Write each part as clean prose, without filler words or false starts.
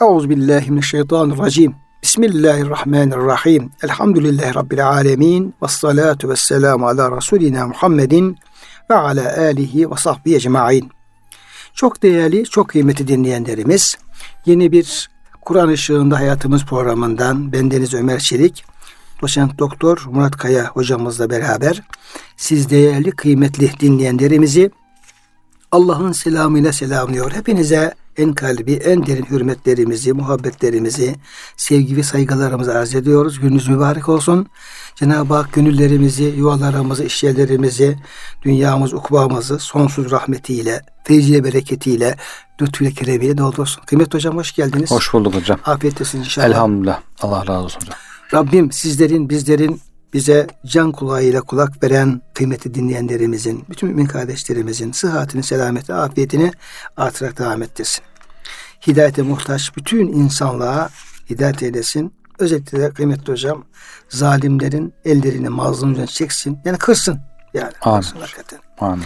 Euzubillahimineşşeytanirracim. Bismillahirrahmanirrahim. Elhamdülillahi Rabbil alemin. Vessalatu vesselamu ala Resulina Muhammedin ve ala alihi ve sahbihi ecma'in. Çok değerli, çok kıymetli dinleyenlerimiz, yeni bir Kur'an Işığında Hayatımız programından bendeniz Ömer Çelik, Doçent Doktor Murat Kaya hocamızla beraber siz değerli, kıymetli dinleyenlerimizi Allah'ın selamıyla selamlıyor. Hepinize en kalbi, en derin hürmetlerimizi, muhabbetlerimizi, sevgi ve saygılarımızı arz ediyoruz. Gününüz mübarek olsun. Cenab-ı Hak gönüllerimizi, yuvalarımızı, işyerlerimizi, dünyamız, ukbamızı sonsuz rahmetiyle, feyziyle, bereketiyle, lütfuyla, keremiyle doldursun. Kıymetli hocam, hoş geldiniz. Hoş bulduk hocam. Afiyet olsun inşallah. Elhamdülillah. Allah razı olsun hocam. Rabbim sizlerin, bizlerin, bize can kulağıyla kulak veren kıymetli dinleyenlerimizin, bütün mümin kardeşlerimizin sıhhatini, selametini, afiyetini artırarak devam ettirsin. Hidayete muhtaç bütün insanlığa hidayet eylesin. Özellikle de kıymetli hocam, zalimlerin ellerini mazlumca çeksin. Yani kırsın. Yani amin. Hakikaten. Amin.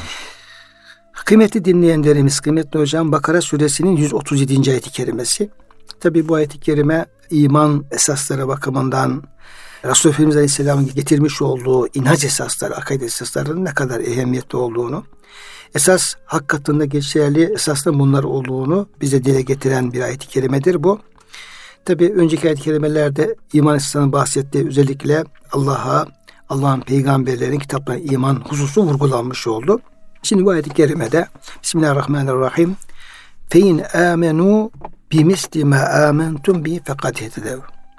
Kıymetli dinleyenlerimiz, kıymetli hocam, Bakara suresinin 137. ayet-i kerimesi. Tabi bu ayet-i kerime iman esasları bakımından Resulullah Efendimiz Aleyhisselam'ın getirmiş olduğu inanç esasları, akaide esaslarının ne kadar ehemmiyetli olduğunu, esas hak katında geçerli esasların bunlar olduğunu bize dile getiren bir ayet-i kerimedir bu. Tabi önceki ayet-i kerimelerde iman esaslarının bahsettiği özellikle Allah'a, Allah'ın peygamberlerin kitaplarına iman hususu vurgulanmış oldu. Şimdi bu ayet-i kerimede Bismillahirrahmanirrahim. Fein amenu bimisli ma amentum bi fekad ihtedev.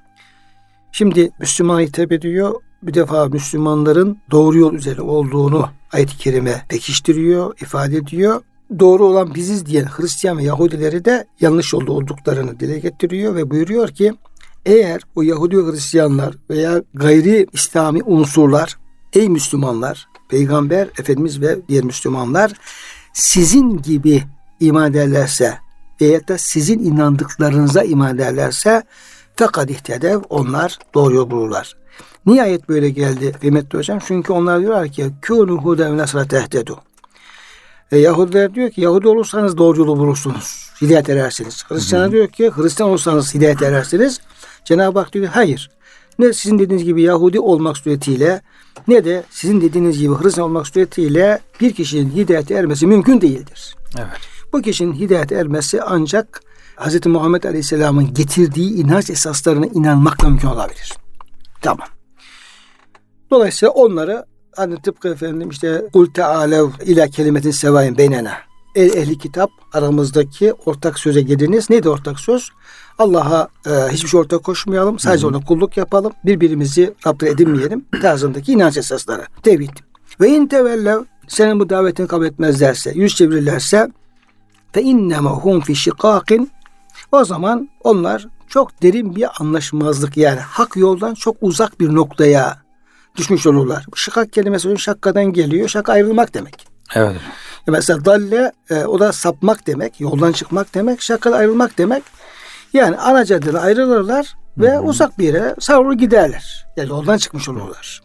Şimdi Müslümana hitap ediyor. Bir defa Müslümanların doğru yol üzere olduğunu ayet-i kerime pekiştiriyor, ifade ediyor. Doğru olan biziz diyen Hristiyan ve Yahudileri de yanlış yolda olduklarını dile getiriyor ve buyuruyor ki eğer o Yahudi ve Hristiyanlar veya gayri İslami unsurlar, ey Müslümanlar, Peygamber Efendimiz ve diğer Müslümanlar sizin gibi iman ederlerse veya da sizin inandıklarınıza iman ederlerse fakat ihtedev, onlar doğru yol bulurlar. Niye ayet böyle geldi kıymetli hocam? Çünkü onlar diyorlar ki kûnû hûden ve nasra tehtedû. Yahudiler diyor ki Yahudi olursanız doğru yolu bulursunuz. Hidayet edersiniz. Hristiyanlar diyor ki Hristiyan olursanız hidayet edersiniz. Cenab-ı Hak diyor hayır. Ne sizin dediğiniz gibi Yahudi olmak suretiyle ne de sizin dediğiniz gibi Hristiyan olmak suretiyle bir kişinin hidayete ermesi mümkün değildir. Evet. Bu kişinin hidayete ermesi ancak Hz. Muhammed Aleyhisselam'ın getirdiği inanç esaslarına inanmakla mümkün olabilir. Tamam. Dolayısıyla onları hani tıpkı efendim işte kul teâlev ila kelimetin sevayin beynena. Ehli kitap aramızdaki ortak söze geliniz. Neydi ortak söz? Allah'a hiçbir şey ortak koşmayalım. Sadece ona kulluk yapalım. Birbirimizi Rab'le edinmeyelim. Tarzındaki inanç esasları. Tevhid. Ve in tevellev, senin bu davetini kabul etmezlerse, yüz çevirirlerse fe innema hum fi şikâkin, o zaman onlar çok derin bir anlaşmazlık, yani hak yoldan çok uzak bir noktaya düşmüş olurlar. Şikak kelimesi şakkadan geliyor. Şak ayrılmak demek. Evet. Mesela dalle o da sapmak demek, yoldan çıkmak demek, şakkadan ayrılmak demek. Yani ana caddeden ayrılırlar ve uzak bir yere savrulur giderler. Yani yoldan çıkmış olurlar.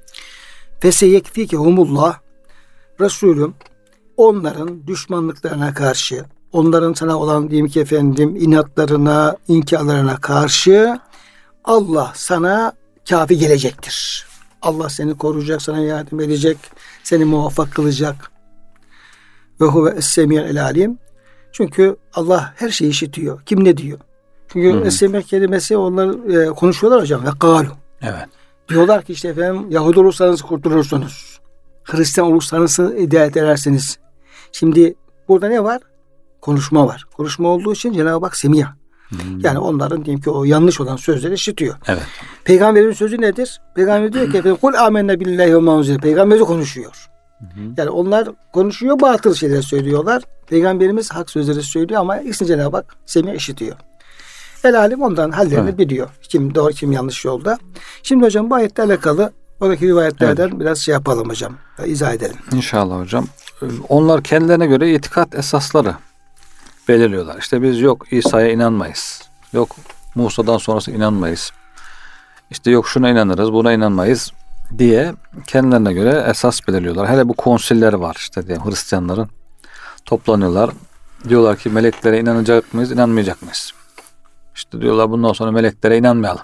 Feseyekfikehumullah, Resulüm onların düşmanlıklarına karşı, onların sana olan diyeyim ki efendim inatlarına, inkarlarına karşı Allah sana kafi gelecektir. Allah seni koruyacak, sana yardım edecek, seni muvaffak kılacak. Ve huve es-semî'ul alim. Çünkü Allah her şeyi işitiyor. Kim ne diyor? Çünkü es-semî kelimesi onlar konuşuyorlar hocam. Ve kâlu. Evet. Diyorlar ki işte efendim Yahudi olursanız kurtulursunuz. Hristiyan olursanız hidayet edersiniz. Şimdi burada ne var? Konuşma var. Konuşma olduğu için Cenab-ı Hak semî. Yani onların diyelim ki o yanlış olan sözleri işitiyor. Evet. Peygamberin sözü nedir? Peygamber diyor ki efendim kul amenne billahi ve ma unzile. Peygamber konuşuyor. Yani onlar konuşuyor, batıl şeyler söylüyorlar. Peygamberimiz hak sözleri söylüyor ama ikisini Cenab-ı Hak semî işitiyor. El alim ondan hallerini biliyor. Kim doğru, kim yanlış yolda. Şimdi hocam bu ayetle alakalı oradaki rivayetlerden biraz şey yapalım hocam. İzah edelim. İnşallah hocam. Onlar kendilerine göre itikat esasları belirliyorlar. İşte biz yok İsa'ya inanmayız. Yok Musa'dan sonrası inanmayız. İşte yok şuna inanırız, buna inanmayız diye kendilerine göre esas belirliyorlar. Hele bu konsilleri var işte diye Hristiyanların toplanıyorlar. Diyorlar ki meleklere inanacak mıyız, inanmayacak mıyız? İşte diyorlar bundan sonra meleklere inanmayalım.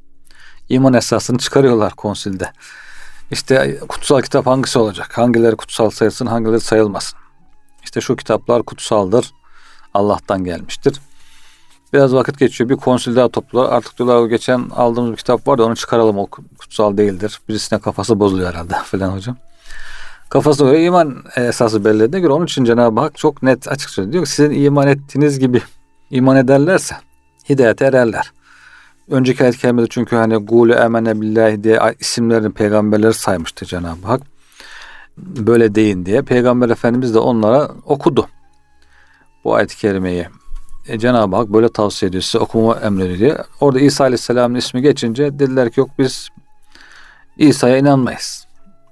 İman esasını çıkarıyorlar konsilde. İşte kutsal kitap hangisi olacak? Hangileri kutsal sayılsın, hangileri sayılmasın? İşte şu kitaplar kutsaldır. Allah'tan gelmiştir. Biraz vakit geçiyor. Bir konsil daha topluyorlar. Artık diyorlar o geçen aldığımız bir kitap var da onu çıkaralım. O kutsal değildir. Birisine kafası bozuluyor herhalde falan hocam. Kafasına göre iman esası belirlediğine göre onun için Cenab-ı Hak çok net açık söylüyor. Diyor ki sizin iman ettiğiniz gibi iman ederlerse hidayete ererler. Önceki ayet-i kerimede çünkü hani gûlü emene billahi diye isimlerini peygamberleri saymıştı Cenab-ı Hak. Böyle deyin diye. Peygamber Efendimiz de onlara okudu. Bu ayet-i kerimeyi. Cenab-ı Hak böyle tavsiye ediyor. Size okuma emrediyor diye. Orada İsa Aleyhisselam'ın ismi geçince dediler ki yok biz İsa'ya inanmayız.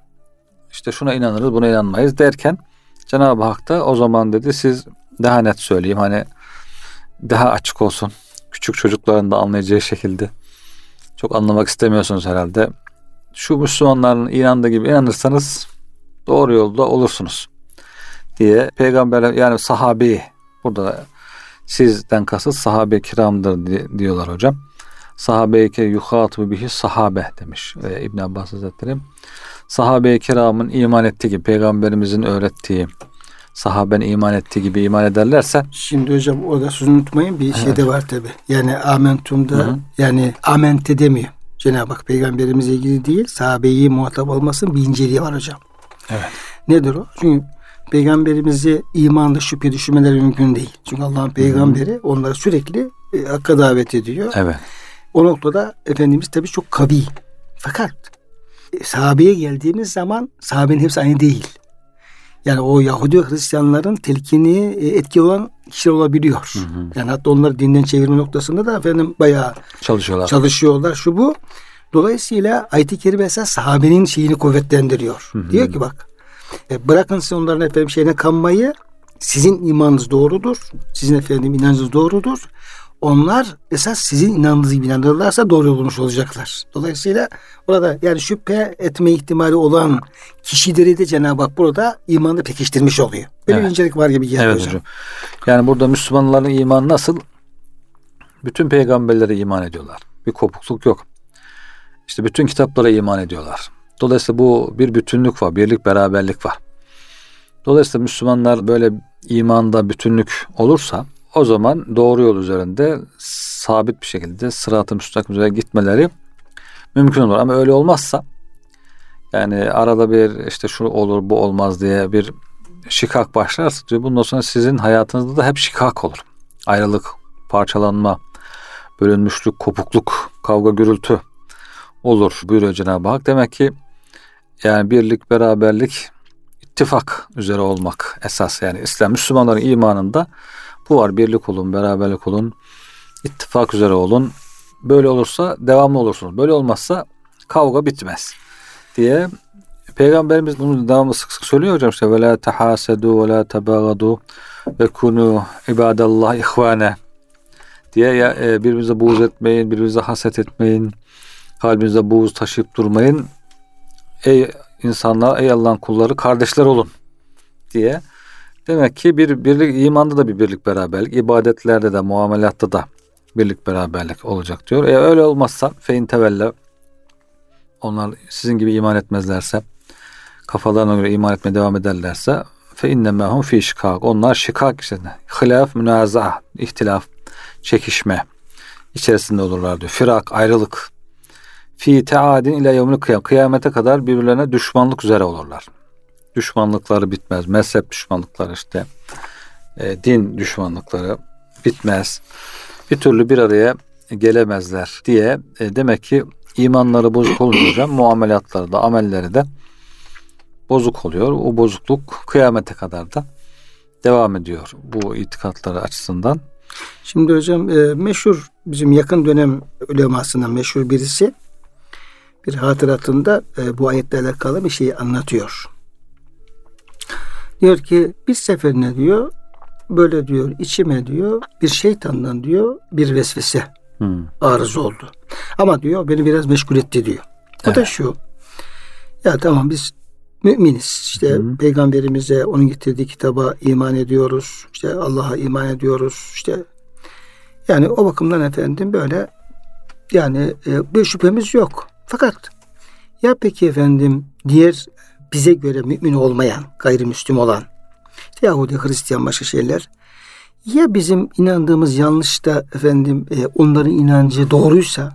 İşte şuna inanırız buna inanmayız derken Cenab-ı Hak da o zaman dedi siz daha net söyleyeyim hani daha açık olsun. Küçük çocukların da anlayacağı şekilde. Çok anlamak istemiyorsunuz herhalde. Şu Müslümanların inandığı gibi inanırsanız doğru yolda olursunuz diye peygamber yani sahabi burada sizden kasıt sahabe-i kiramdır diyorlar hocam. Sahabe-i kiram yuhatibu bihi sahabe demiş İbn Abbas Hazretleri. Sahabe-i kiramın iman ettiği gibi peygamberimizin öğrettiği sahabenin iman ettiği gibi iman ederlerse. Şimdi hocam orada sözünü unutmayın bir şey de var tabi. Yani amentumda yani amente demiyor. Cenab-ı Hak peygamberimizle ilgili değil sahabeyi muhatap olmasın bir inceliği var hocam. Evet. Nedir o? Çünkü peygamberimizi imanla şüphe düşürmeleri mümkün değil. Çünkü Allah'ın peygamberi onları sürekli hakka davet ediyor. Evet. O noktada Efendimiz tabii çok kavi. Fakat sahabeye geldiğimiz zaman sahabenin hepsi aynı değil. Yani o Yahudi ve Hristiyanların telkini etki olan kişiler olabiliyor. Yani hatta onları dinden çevirme noktasında da efendim bayağı çalışıyorlar. Şu bu. Dolayısıyla ayet-i kerime esas sahabenin şeyini kuvvetlendiriyor. Diyor ki bak bırakın siz onların efendim şeyine kanmayı sizin imanınız doğrudur. Sizin efendim inancınız doğrudur. Onlar esas sizin inandığınız gibi inanırlarsa doğru olmuş olacaklar. Dolayısıyla orada yani şüphe etme ihtimali olan kişileri de Cenab-ı Hak burada imanı pekiştirmiş oluyor. Böyle bir incelik var gibi geliyor hocam. Yani burada Müslümanların imanı nasıl? Bütün peygamberlere iman ediyorlar. Bir kopukluk yok. İşte bütün kitaplara iman ediyorlar. Dolayısıyla bu bir bütünlük var, birlik, beraberlik var. Dolayısıyla Müslümanlar böyle imanda bütünlük olursa o zaman doğru yol üzerinde sabit bir şekilde sırat-ı müstakim üzere gitmeleri mümkün olur. Ama öyle olmazsa yani arada bir işte şu olur bu olmaz diye bir şikak başlarsa diyor bundan sonra sizin hayatınızda da hep şikak olur. Ayrılık, parçalanma, bölünmüşlük, kopukluk, kavga, gürültü olur buyuruyor Cenab-ı Hak. Demek ki yani birlik, beraberlik, ittifak üzere olmak esas yani İslam Müslümanların imanında bu var. Birlik olun, beraberlik olun, ittifak üzere olun. Böyle olursa devamlı olursunuz. Böyle olmazsa kavga bitmez diye Peygamberimiz bunu devamlı sık sık söylüyor hocam işte ve la tahasedu ve la tabagadu ve kunu ibadallah ihvane diye birbirinize buğz etmeyin, birbirinize haset etmeyin, kalbinize buğz taşıyıp durmayın. Ey insanlar, ey Allah'ın kulları kardeşler olun diye. Demek ki bir birlik, imanda da bir birlik beraberlik, ibadetlerde de, muamelatta da birlik beraberlik olacak diyor. Öyle olmazsa fein tevelle onlar sizin gibi iman etmezlerse, kafalarına göre iman etmeye devam ederlerse fe innemâhum fî şikâk. Onlar şikâk işte. Hilaf, münazaa, ihtilaf, çekişme içerisinde olurlar diyor. Firak, ayrılık. Fî teâdin ile yevmil kıyam. Kıyamete kadar birbirlerine düşmanlık üzere olurlar. Düşmanlıkları bitmez. Mezhep düşmanlıkları işte. Din düşmanlıkları bitmez. Bir türlü bir araya gelemezler diye demek ki imanları bozuk olunca muamelatları da amelleri de bozuk oluyor. O bozukluk kıyamete kadar da devam ediyor bu itikatları açısından. Şimdi hocam meşhur bizim yakın dönem ulemasından meşhur birisi bir hatıratında bu ayetle alakalı bir şeyi anlatıyor. Diyor ki bir seferine diyor böyle diyor içime diyor bir şeytandan diyor bir vesvese arız oldu. Ama diyor beni biraz meşgul etti diyor. O da şu ya tamam biz müminiz işte peygamberimize onun getirdiği kitaba iman ediyoruz. İşte Allah'a iman ediyoruz. İşte Yani o bakımdan efendim böyle yani bir şüphemiz yok. Fakat ya peki efendim diğer bize göre mümin olmayan, gayrimüslim olan işte Yahudi, Hristiyan başka şeyler ya bizim inandığımız yanlış da efendim onların inancı doğruysa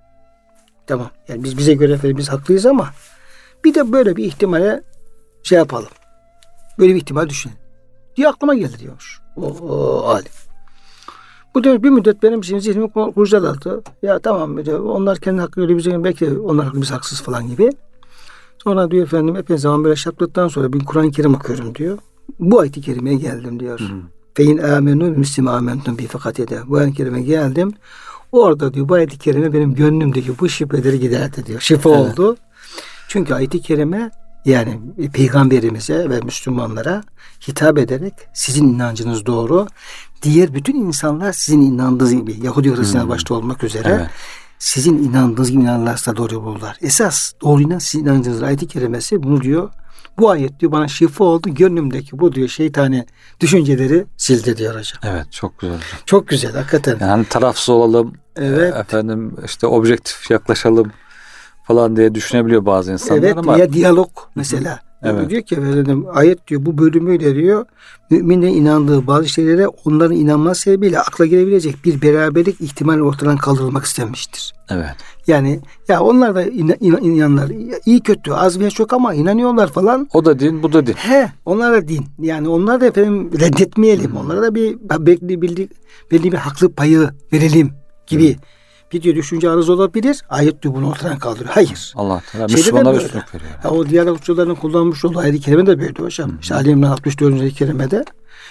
tamam. Yani bize göre efendim biz haklıyız ama bir de böyle bir ihtimale şey yapalım. Böyle bir ihtimal düşünün diye aklıma gelir diyor o alim. Bu da bir müddet benim zihnimi kurcaladı. Ya tamam onlar kendi hakkı öyle bize belki onlar hakkı biz haksız falan gibi. Sonra diyor efendim epey zaman böyle şartladıktan sonra bir Kur'an-ı Kerim okuyorum diyor. Bu ayet-i kerimeye geldim diyor. Fein amenu müslim amentum bi fakatede. Bu ayet-i kerime geldim. Orada diyor bu ayet-i kerime benim gönlümdeki bu şüpheleri giderdi diyor. Şifa oldu. Çünkü ayet-i kerime yani peygamberimize ve Müslümanlara hitap ederek sizin inancınız doğru. Diğer bütün insanlar sizin inandığınız gibi Yahudi Hristiyan başta olmak üzere sizin inandığınız gibi inanırlarsa doğru bulurlar. Esas doğru inan sizin inancınız ayet-i kerimesi bunu diyor. Bu ayet diyor bana şifa oldu. Gönlümdeki bu diyor şeytani düşünceleri sildi diyor hocam. Evet çok güzel. Çok güzel hakikaten. Yani tarafsız olalım. Evet. Efendim işte objektif yaklaşalım falan diye düşünebiliyor bazı insanlar evet, ama. Ya diyalog mesela. Evet. Diyor ki efendim ayet diyor bu bölümüyle diyor müminlerin inandığı bazı şeylere onların inanma sebebiyle akla gelebilecek bir beraberlik ihtimali ortadan kaldırılmak istenmiştir. Evet. Yani ya onlar da inanlar iyi kötü az veya çok ama inanıyorlar falan. O da din bu da din. Onlar da din. Yani onlar da efendim reddetmeyelim. Onlara da belli bir haklı payı verelim gibi. Bir diyor düşünce arız olabilir. Ayet diyor bunu ortadan kaldırıyor. Hayır. Allah Teala Müslümanlara üstünlük veriyor. Yani. O diyalogçuların kullanmış olduğu ayet-i kerime de böyle hocam. İşte Ali İmran 64. ayet-i kerimede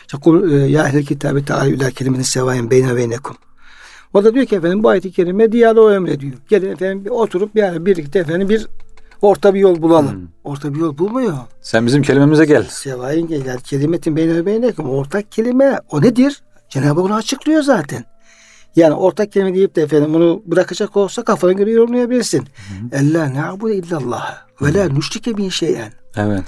ya ehl-i kitabe ta'alü ila kelimetin sevayin beyne ve nekum. O da diyor ki efendim bu ayet-i kerime diyaloğu emrediyor. Gelin efendim oturup yani birlikte efendim bir orta bir yol bulalım. Orta bir yol bulmuyor. Sen bizim kelimemize gel. Sevayin gel. Yani kelimetin beyne ve beyne nekum. Ortak kelime o nedir? Cenab-ı Hak onu açıklıyor zaten. Yani ortak kelime deyip de efendim bunu bırakacak olsa kafana göre yorumlayabilirsin. Ella na'budu illallah ve la nüşrike bihi şey'en. Evet.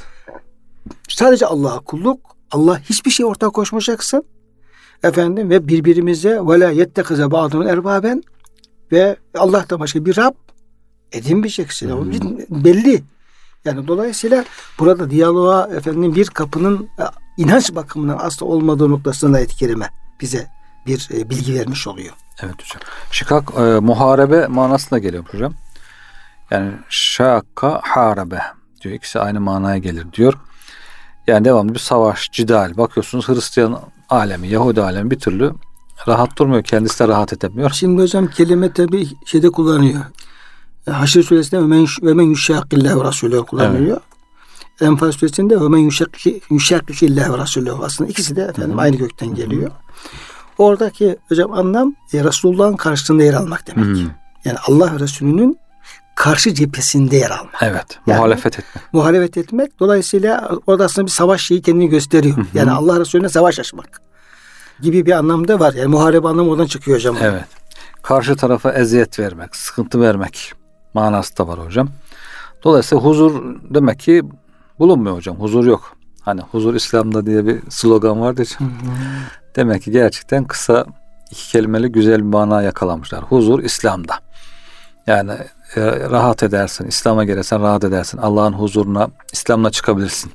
Sadece Allah'a kulluk. Allah hiçbir şey ortak koşmayacaksın. Efendim ve birbirimize ve la yettekize ba'dun erbaben ve Allah'tan başka bir Rab edinmeyeceksin. O belli. Yani dolayısıyla burada diyaloğa efendim bir kapının inanç bakımından asla olmadığı noktasında ayet-i kerime bize bir bilgi vermiş oluyor. Evet hocam. Şikak muharebe manasına geliyor hocam. Yani şakka harabe diyor. İkisi aynı manaya gelir diyor. Yani devamlı bir savaş, cidal. Bakıyorsunuz Hristiyan alemi, Yahudi alemi bir türlü rahat durmuyor. Kendisi de rahat edemiyor. Şimdi hocam kelime tabi şeyde kullanıyor. Haşr suresinde ve men yuşakillah ve rasulü kullanılıyor. Evet. Enfal suresinde ve men yuşakillah ve rasulü. Aslında ikisi de efendim aynı gökten geliyor. Oradaki hocam anlam Resulullah'ın karşısında yer almak demek. Yani Allah ve Resulü'nün karşı cephesinde yer almak. Evet. Yani, muhalefet etmek. Dolayısıyla orada aslında bir savaş şeyi kendini gösteriyor. Yani Allah Resulü'ne savaş açmak gibi bir anlamda var. Yani muharebe anlamı oradan çıkıyor hocam. Evet. Karşı tarafa eziyet vermek, sıkıntı vermek manası da var hocam. Dolayısıyla huzur demek ki bulunmuyor hocam. Huzur yok. Hani huzur İslam'da diye bir slogan vardı. Demek ki gerçekten kısa iki kelimeli güzel bir mana yakalamışlar. Huzur İslam'da. Yani rahat edersin, İslam'a gelirsen rahat edersin. Allah'ın huzuruna, İslam'la çıkabilirsin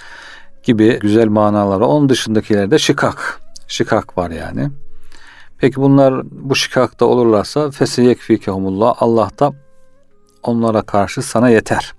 gibi güzel manalar var. Onun dışındakilerde şikak. Şikak var yani. Peki bunlar bu şikakta olurlarsa fesiyekfikehumullah. Allah da onlara karşı sana yeter.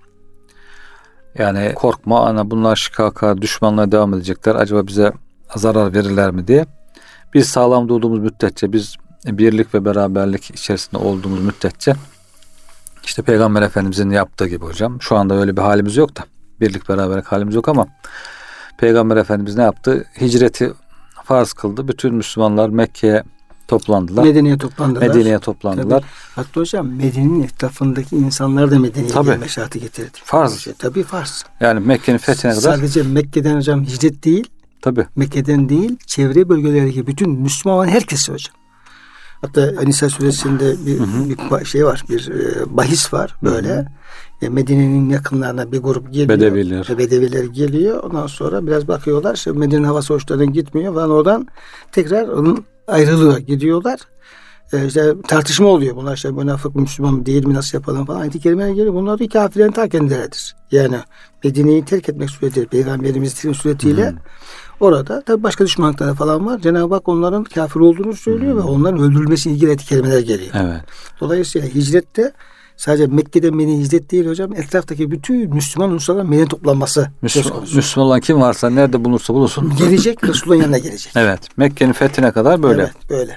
Yani korkma ana bunlar şikaka düşmanlığa devam edecekler. Acaba bize zarar verirler mi diye. Biz sağlam durduğumuz müddetçe, biz birlik ve beraberlik içerisinde olduğumuz müddetçe işte Peygamber Efendimizin yaptığı gibi hocam. Şu anda öyle bir halimiz yok da. Birlik beraberlik halimiz yok ama Peygamber Efendimiz ne yaptı? Hicreti farz kıldı. Bütün Müslümanlar Mekke'ye toplandılar. Medine'ye toplandılar. Hatta hocam Medine'nin etrafındaki insanlar da Medine'ye gelme şartı getirdi. Farz. Tabii farz. Yani Mekke'nin fethine kadar. Sadece Mekke'den hocam hicret değil. Tabii. Mekke'den değil, çevre bölgelerdeki bütün Müslüman olan herkesi hocam. Hatta Nisa suresinde bir şey var, bir bahis var böyle. Medine'nin yakınlarına bir grup geliyor. Bedeviler geliyor. Ondan sonra biraz bakıyorlar. İşte Medine'nin havası hoşlarına gitmiyor falan. Oradan tekrar onun ayrılıyor, gidiyorlar. İşte tartışma oluyor. Bunlar işte münafık Müslüman mı değil mi, nasıl yapalım falan. Ayet-i kerimelere geliyor. Bunlar da kafirlerin ta kendileridir. Yani Medine'yi terk etmek suretiyle, Peygamberimizin suretiyle orada tabi başka düşmanlıkları falan var. Cenab-ı Hak onların kafir olduğunu söylüyor ve onların öldürülmesiyle ilgili ayet-i kerimeler geliyor. Evet. Dolayısıyla hicrette sadece Mekke'de Medine hicret değil hocam. Etraftaki bütün Müslüman unsurların Medine toplanması. Müslüman olan kim varsa nerede bulunursa bulunsun. Gelecek, Resulullah'ın yanına gelecek. Evet. Mekke'nin fethine kadar böyle. Evet, böyle.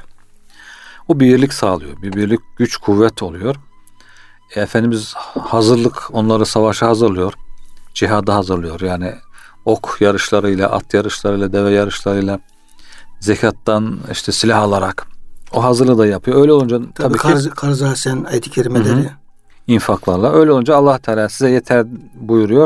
O birlik sağlıyor. Bir birlik, güç, kuvvet oluyor. Efendimiz hazırlık, onları savaşa hazırlıyor. Cihada hazırlıyor. Yani ok yarışlarıyla, at yarışlarıyla, deve yarışlarıyla, zekattan işte silah alarak o hazırlığı da yapıyor. Öyle olunca tabii ki Karzasen ayet-i kerimeleri. infaklarla. Öyle olunca Allah Teala size yeter buyuruyor.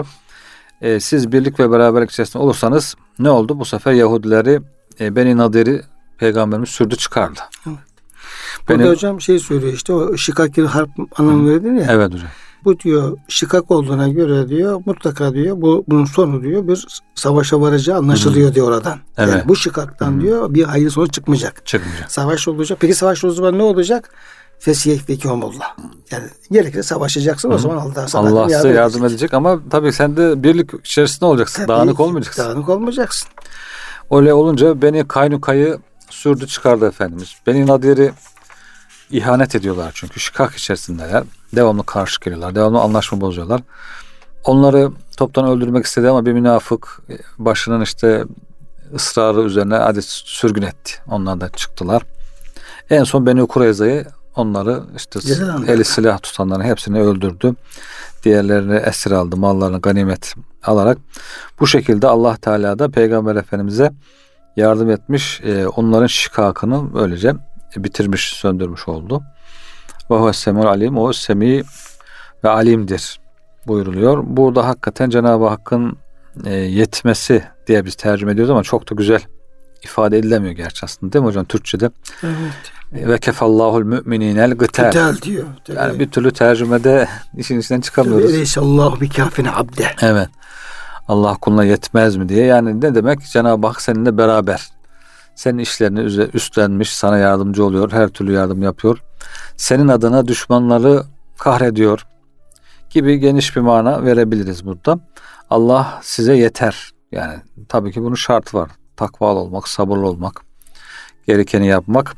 Siz birlik ve beraberlik içerisinde olursanız ne oldu? Bu sefer Yahudileri Beni Nadir'i Peygamberimiz sürdü çıkardı. Evet. Burada hocam söylüyor işte o şikak-ı harp anlamı verilir ya. Evet hocam. Bu diyor şikak olduğuna göre diyor mutlaka diyor bunun sonu diyor bir savaşa varacağı anlaşılıyor diyor oradan. Evet. Yani bu şikaktan diyor bir hayır sonuç çıkmayacak. Savaş olacak. Peki savaş olduğu zaman ne olacak? Fesiyekvekihumullah. Yani gerekirse savaşacaksın o zaman Allah size yardım edecek ama tabii sen de birlik içerisinde olacaksın. Tabii, dağınık olmayacaksın. Dağınık olmayacaksın. Öyle olunca Beni Kaynuka'yı sürdü çıkardı Efendimiz. Beni Nadir'i ihanet ediyorlar çünkü şikak içerisindeler. Devamlı karşı geliyorlar. Devamlı anlaşma bozuyorlar. Onları toptan öldürmek istedi ama bir münafık başının işte ısrarı üzerine hadi sürgün etti. Onlar da çıktılar. En son Beni Kureyza'yı onları işte eli silah tutanların hepsini öldürdü. Diğerlerini esir aldı. Mallarını ganimet alarak. Bu şekilde Allah Teala da Peygamber Efendimiz'e yardım etmiş. Onların şikakını böylece bitirmiş, söndürmüş oldu. Ve huves-semî'ul alim. O semi ve alimdir buyuruluyor. Burada hakikaten Cenab-ı Hakk'ın yetmesi diye biz tercüme ediyoruz ama çok da güzel ifade edilemiyor gerçi aslında değil mi hocam Türkçe'de? Evet. Ve kefallahul müminînel gıtel diyor. Yani bir türlü tercümede işin içinden çıkamıyoruz. Eleyhissallahu bi kâfine abde. Evet. Allah kuluna yetmez mi diye. Yani ne demek? Cenab-ı Hak seninle beraber. Senin işlerini üstlenmiş, sana yardımcı oluyor, her türlü yardım yapıyor. Senin adına düşmanları kahrediyor gibi geniş bir mana verebiliriz burada. Allah size yeter. Yani tabii ki bunun şartı var. Takvalı olmak, sabırlı olmak, gerekeni yapmak.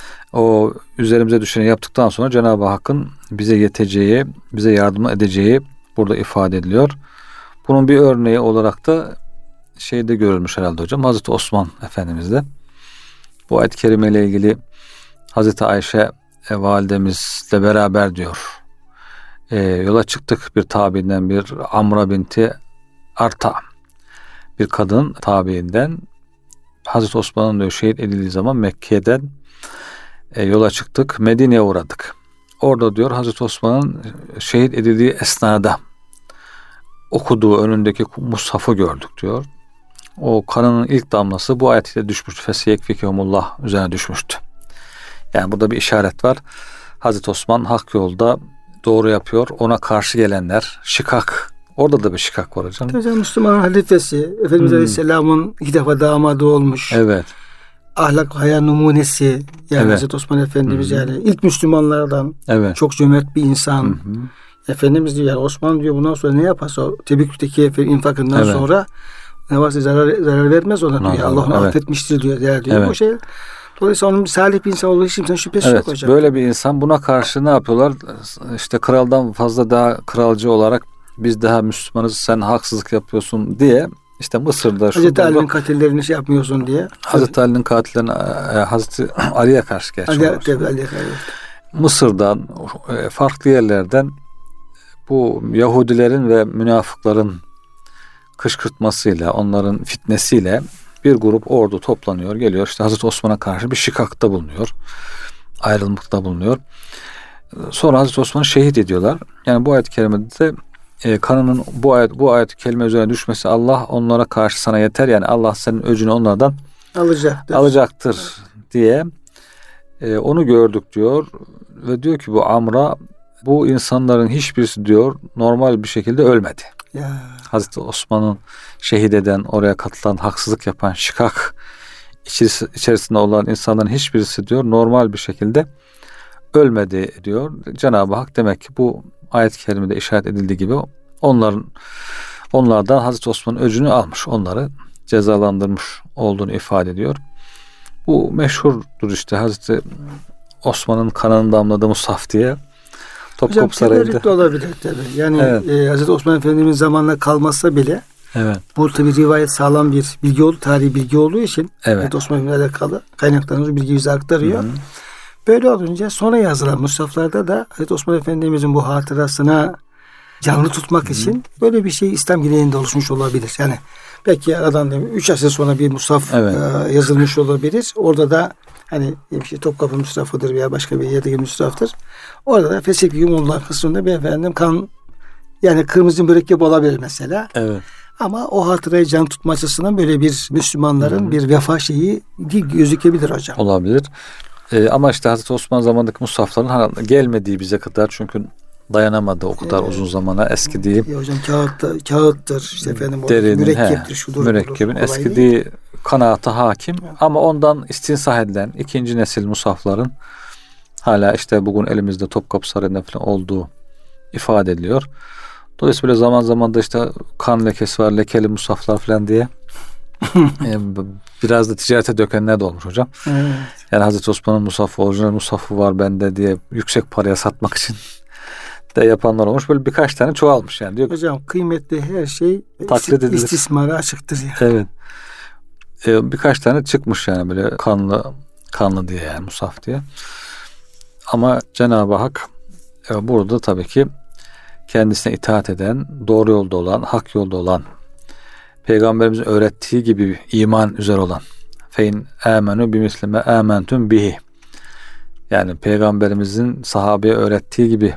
O üzerimize düşeni yaptıktan sonra Cenab-ı Hakk'ın bize yeteceği, bize yardım edeceği burada ifade ediliyor. Bunun bir örneği olarak da şeyde görülmüş herhalde hocam. Hazreti Osman Efendimiz'de. Bu ayet-i kerime ile ilgili Hazreti Ayşe validemizle beraber diyor. Yola çıktık bir tabiinden bir Amra binti Arta. Bir kadın tabiinden Hazreti Osman'ın diyor şehit edildiği zaman Mekke'den yola çıktık. Medine'ye uğradık. Orada diyor Hazreti Osman'ın şehit edildiği esnada okuduğu önündeki mushafı gördük diyor. O kanının ilk damlası bu ayetiyle düşmüştü. Fesiyekfikehumullah üzerine düşmüştü. Yani burada bir işaret var. Hazreti Osman hak yolda doğru yapıyor. Ona karşı gelenler şikak. Orada da bir şikak var hocam. Hocam Müslüman halifesi Efendimiz Aleyhisselam'ın 2 defa damadı olmuş. Evet. Ahlak hayat numunesi. Yani evet. Hazreti Osman Efendimiz yani ilk Müslümanlardan. Evet. Çok cömert bir insan. Efendimiz diyor yani Osman diyor bundan sonra ne yaparsa o Tebük'teki infakından sonra ne varsa zarar vermez ona diyor. Allah onu affetmiştir diyor. Evet. Bu şey. Dolayısıyla onun salih bir insan olduğu için şüphesiz yok hocam. Böyle bir insan buna karşı ne yapıyorlar? İşte kraldan fazla daha kralcı olarak biz daha Müslümanız sen haksızlık yapıyorsun diye işte Mısır'da Hazreti Ali'nin katillerini yapmıyorsun diye. Hazreti Ali'nin katillerini Hazreti Ali'ye karşı gerçekleşiyor. Mısır'dan farklı yerlerden bu Yahudilerin ve münafıkların kışkırtmasıyla, onların fitnesiyle bir grup ordu toplanıyor, geliyor. İşte Hazreti Osman'a karşı bir şikakta bulunuyor. Ayrılmakta bulunuyor. Sonra Hazreti Osman'ı şehit ediyorlar. Yani bu ayet-i kerimede kanının bu ayet-i kerime üzerine düşmesi Allah onlara karşı sana yeter. Yani Allah senin öcünü onlardan alacaktır diye onu gördük diyor. Ve diyor ki bu Amra bu insanların hiçbirisi diyor normal bir şekilde ölmedi. Ya. Hazreti Osman'ın şehit eden, oraya katılan, haksızlık yapan şikak içerisinde olan insanların hiçbirisi diyor normal bir şekilde ölmedi diyor. Cenab-ı Hak demek ki bu ayet-i kerimede işaret edildiği gibi onlardan Hazreti Osman'ın öcünü almış. Onları cezalandırmış olduğunu ifade ediyor. Bu meşhurdur işte Hazreti Osman'ın kanının damladığı mushaf diye. Topkapı Sarayı'nda. De olabilir tabii. Yani evet. Hazreti Osman Efendimiz zamanla kalmazsa bile evet. bu tabi rivayet sağlam bir bilgi oldu, tarihi bilgi olduğu için evet. Hazreti Osman Efendimiz'le alakalı kaynaklarımız bilgi bize aktarıyor. Hı-hı. Böyle olunca sonra yazılan mushaflarda da Hazreti Osman Efendimiz'in bu hatırasına canlı tutmak için böyle bir şey İslam geleneğinde oluşmuş olabilir. Yani belki aradan 3 asır sonra bir mushaf yazılmış olabilir. Orada da hani işte Topkapı Mushafı'dır veya başka bir yerdeki mushaftır. Orada da Fesih Yumullah kısmında bir efendim kan yani kırmızı mürekkep olabilir mesela. Evet. Ama o hatırayı can tutma açısından böyle bir Müslümanların bir vefa şeyi gözükebilir hocam. Olabilir. Ama işte Hazreti Osman zamanındaki mushafların gelmediği bize kadar çünkü dayanamadı o kadar uzun zamana eskidiği. Hocam kağıttır işte efendim mürekkeptir şudur. Mürekkebin eskidiği kanaata hakim ama ondan istinsah edilen ikinci nesil mushafların hala işte bugün elimizde Topkapı Sarayı'nda falan olduğu ifade ediliyor. Dolayısıyla zaman zaman da işte kan lekesi var, lekeli mushaflar falan diye biraz da ticarete dökenler de olmuş hocam. Evet. Yani Hazreti Osman'ın mushafı, orijinal mushafı var bende diye yüksek paraya satmak için de yapanlar olmuş. Böyle birkaç tane çoğalmış yani. Diyor, hocam kıymetli her şey istismara açıktır yani. Evet. Birkaç tane çıkmış yani böyle kanlı diye yani mushaf diye. Ama Cenab-ı Hak burada tabii ki kendisine itaat eden, doğru yolda olan, hak yolda olan, Peygamberimizin öğrettiği gibi iman üzere olan fein amenu bimislime amentum bihi yani Peygamberimizin sahabeye öğrettiği gibi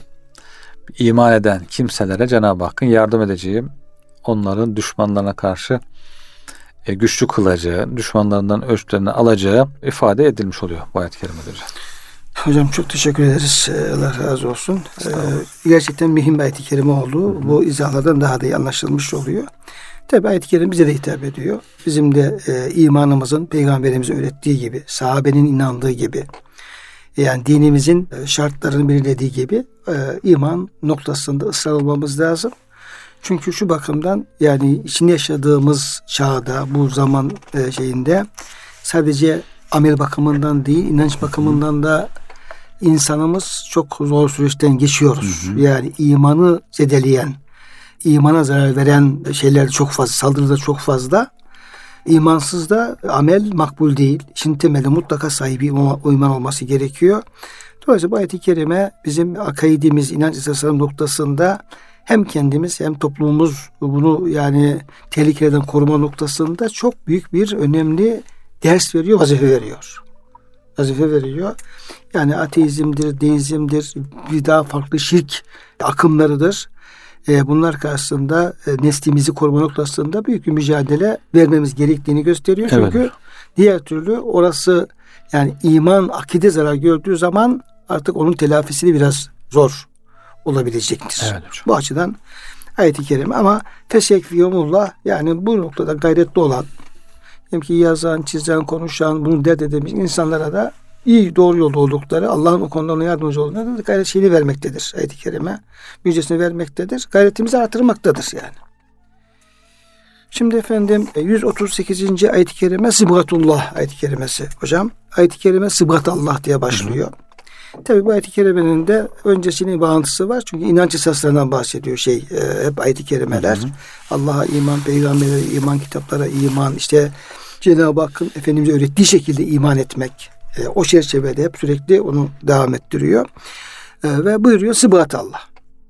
iman eden kimselere Cenab-ı Hakk'ın yardım edeceği, onların düşmanlarına karşı güçlü kılacağı, düşmanlarından ölçülerini alacağı ifade edilmiş oluyor bu ayet-i kerimede. Hocam çok teşekkür ederiz. Allah razı olsun. Gerçekten mühim bir ayet-i kerime oldu. Bu izahlardan daha da iyi anlaşılmış oluyor. Tabi ayet-i kerime bize de hitap ediyor. Bizim de imanımızın Peygamberimize öğrettiği gibi, sahabenin inandığı gibi, yani dinimizin şartlarını belirlediği gibi iman noktasında ısrar olmamız lazım. Çünkü şu bakımdan yani içinde yaşadığımız çağda, bu zaman şeyinde sadece amel bakımından değil, inanç bakımından da insanımız çok zor süreçten geçiyoruz. Yani imanı zedeleyen, imana zarar veren şeyler çok fazla, saldırıda çok fazla. İmansız da amel makbul değil. İşin temeli mutlaka sahibi iman olması gerekiyor. Dolayısıyla bu ayet-i kerime bizim akaidimiz, inanç esasları noktasında hem kendimiz hem toplumumuz bunu yani tehlikelerden koruma noktasında çok büyük bir önemli ders veriyor, vazife veriyor. Vazife veriyor. Yani ateizmdir, deizmdir, bir daha farklı şirk akımlarıdır. Bunlar karşısında neslimizi koruma noktasında büyük bir mücadele vermemiz gerektiğini gösteriyor. Çünkü evet. Diğer türlü orası yani iman, akide zarar gördüğü zaman artık onun telafisi de biraz zor olabilecektir. Evet, bu açıdan ayet-i kerime ama fesekfiyumullah yani bu noktada gayretli olan hem ki yazan, çizen, konuşan, bunu dert edemiş insanlara da iyi doğru yolda oldukları, Allah'ın o konuda ona yardımcı olduğuna da gayret şeyini vermektedir. Ayet-i kerime müjdesini vermektedir. Gayretimizi artırmaktadır yani. Şimdi efendim 138. ayet-i kerime Sıbgatullah ayet-i kerimesi hocam. Ayet-i kerime Sıbgatallah diye başlıyor. Tabi bu ayet-i kerimenin de öncesinin bağıntısı var. Çünkü inanç esaslarından bahsediyor hep ayet-i kerimeler. Allah'a iman, peygamberlere iman, kitaplara iman, işte Cenab-ı Hakk'ın Efendimiz'e öğrettiği şekilde iman etmek. O çerçevede hep sürekli onu devam ettiriyor. Ve buyuruyor Sıbgatallah.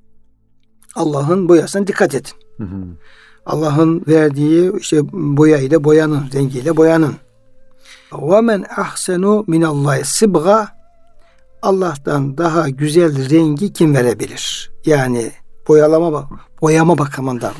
Allah'ın boyasına dikkat edin. Allah'ın verdiği işte boya ile boyanın, rengiyle boyanın. وَمَنْ أَحْسَنُ مِنَ اللّٰهِ sıbga Allah'tan daha güzel rengi kim verebilir? Yani boyama bakımından,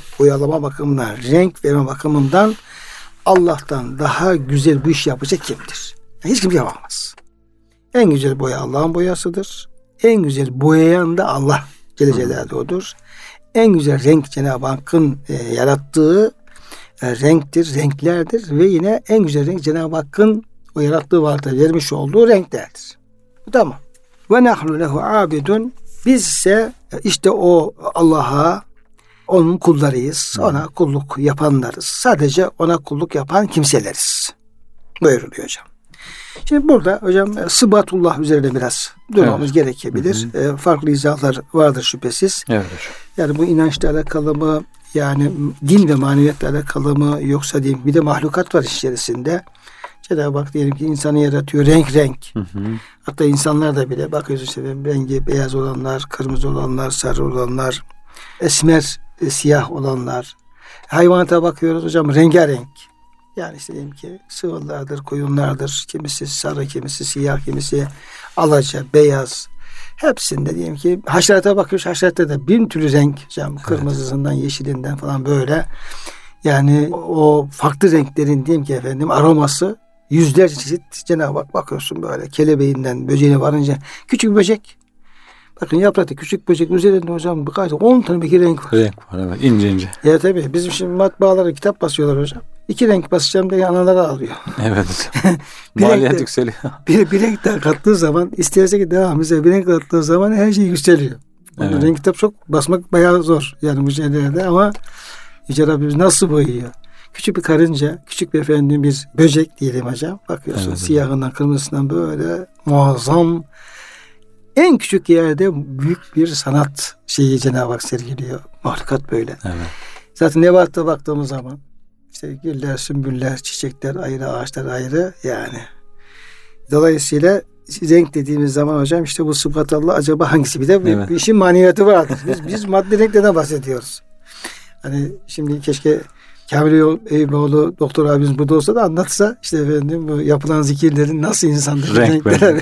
renk verme bakımından Allah'tan daha güzel bu iş yapacak kimdir? Yani hiç kimse yapamaz. En güzel boya Allah'ın boyasıdır. En güzel boyayan da Allah Celle Celaluhu'dur. En güzel renk Cenab-ı Hakk'ın yarattığı renktir, renklerdir ve yine en güzel renk Cenab-ı Hakk'ın o yarattığı varlıkta vermiş olduğu renklerdir. Tamam. Ve nahnu lehu abidun. Biz ise işte o Allah'a onun kullarıyız. Ona kulluk yapanlarız. Sadece ona kulluk yapan kimseleriz. Buyuruluyor hocam. Şimdi burada hocam sıbatullah üzerine biraz durmamız gerekebilir. Farklı izahlar vardır şüphesiz. Evet hocam. Yani bu inançla alakalı mı, yani din ve maneviyatla alakalı mı, yoksa diyeyim bir de mahlukat var içerisinde. Cenab-ı Hak diyelim ki insanı yaratıyor renk renk. Hatta insanlar da bile bakıyoruz işte rengi beyaz olanlar, kırmızı olanlar, sarı olanlar, esmer, siyah olanlar. Hayvanata bakıyoruz hocam rengarenk. Yani işte diyelim ki sığırlardır, koyunlardır. Kimisi sarı, kimisi siyah, kimisi alaca, beyaz. Hepsinde diyelim ki haşerata bakıyoruz. Haşeratta da bin türlü renk hocam. Kırmızısından, yeşilinden falan böyle. Yani o farklı renklerin diyelim ki efendim aroması yüzlerce çeşit Cenab-ı Hak bakıyorsun böyle kelebeğinden böceğine varınca küçük bir böcek. Bakın yaprakta küçük böcek üzerinde hocam birkaç 10 tane bir renk var. Renk var evet ince ince. Ya tabii bizim şimdi matbaalara kitap basıyorlar hocam. 2 renk basacağım diye anaları alıyor. Evet hocam. Maliyet yükseliyor. Bir renk daha kattığı zaman isterse ki devam etse bir renk kattığı zaman her şey yükseliyor. Evet. Renk kitap çok basmak bayağı zor yani bu şeylerde ama Yüce Rabbimiz nasıl boyuyor? Küçük bir karınca, küçük bir efendim bir böcek diyelim hocam. Bakıyorsun siyahından kırmızısından böyle muazzam en küçük yerde büyük bir sanat şeyi Cenab-ı Hak sergiliyor. Mahlukat böyle. Evet. Zaten nebatta baktığımız zaman işte güller, sümbüller, çiçekler ayrı, ağaçlar ayrı yani. Dolayısıyla renk dediğimiz zaman hocam işte bu sıfatallah acaba hangisi? Bir de bir işin maneviyatı vardır. Biz madde renklerden bahsediyoruz. Hani şimdi keşke Kamil Eyüboğlu doktor abimiz burada olsa da anlatsa işte efendim bu yapılan zikirlerin nasıl insandır renkler.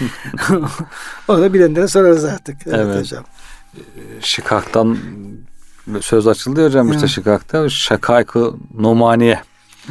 Onu da bilenlere sorarız artık. Evet hocam. Şikak'tan söz açıldı hocam işte Şikak'ta Şakaik-ı Numaniye.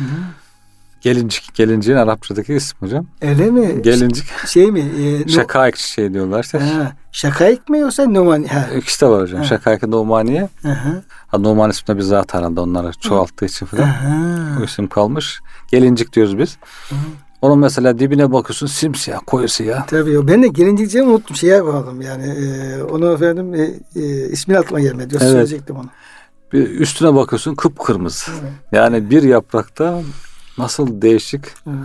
Gelinciğin Arapçadaki ismi hocam. Öyle mi? Gelincik. Şey mi? Şakaik şey diyorlar işte. Şakaik mi yoksa Numaniye? İkisi de var hocam. Şakaik-ı Numaniye. Numan isminde bir zat herhalde onları çoğalttığı için falan. O isim kalmış. Gelincik diyoruz biz. Onun mesela dibine bakıyorsun simsiyah, koyu siyah. Tabii ben de gelincikçiyi unuttum. Şeye bağladım yani. Onu efendim ismini aklıma gelmedi. Yoksa söyleyecektim onu. Bir üstüne bakıyorsun kıpkırmızı. Yani bir yaprakta nasıl değişik